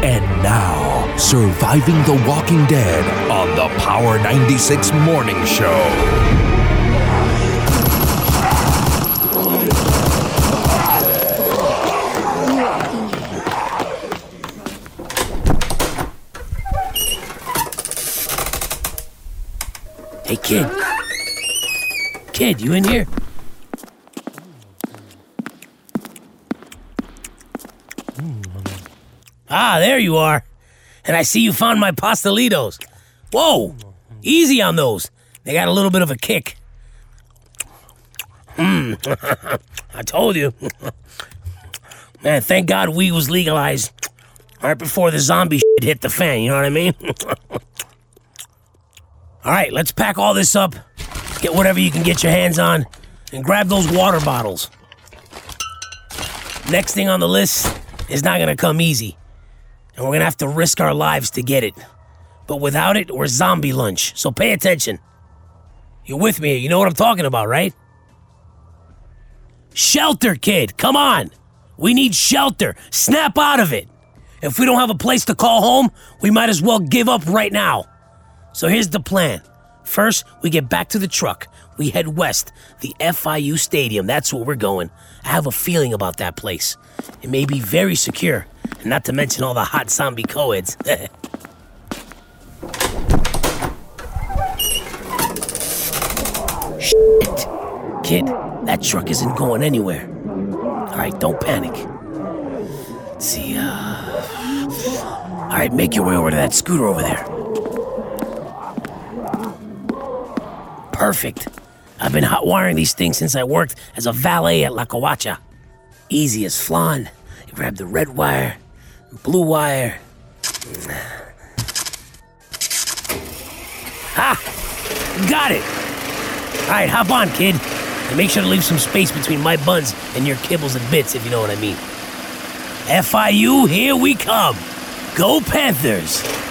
And now, surviving the Walking Dead on the Power 96 Morning Show. Hey, kid. Kid, you in here? Ah, there you are. And I see you found my pastelitos. Whoa, easy on those. They got a little bit of a kick. I told you. Man, thank God weed was legalized right before the zombie shit hit the fan, you know what I mean? All right, let's pack all this up, get whatever you can get your hands on, and grab those water bottles. Next thing on the list is not gonna come easy, and we're gonna have to risk our lives to get it. But without it, we're zombie lunch, so pay attention. You're with me, you know what I'm talking about, right? Shelter, kid, come on! We need shelter, snap out of it! If we don't have a place to call home, we might as well give up right now. So here's the plan. First, we get back to the truck. We head west, the FIU Stadium. That's where we're going. I have a feeling about that place. It may be very secure, and not to mention all the hot zombie co-eds. Shit. Kid, that truck isn't going anywhere. All right, don't panic. Let's see, All right, make your way over to that scooter over there. Perfect. I've been hot wiring these things since I worked as a valet at La Covacha. Easy as flan. You grab the red wire, blue wire. Ha! Got it! Alright, hop on, kid. And make sure to leave some space between my buns and your kibbles and bits, if you know what I mean. FIU, here we come. Go Panthers!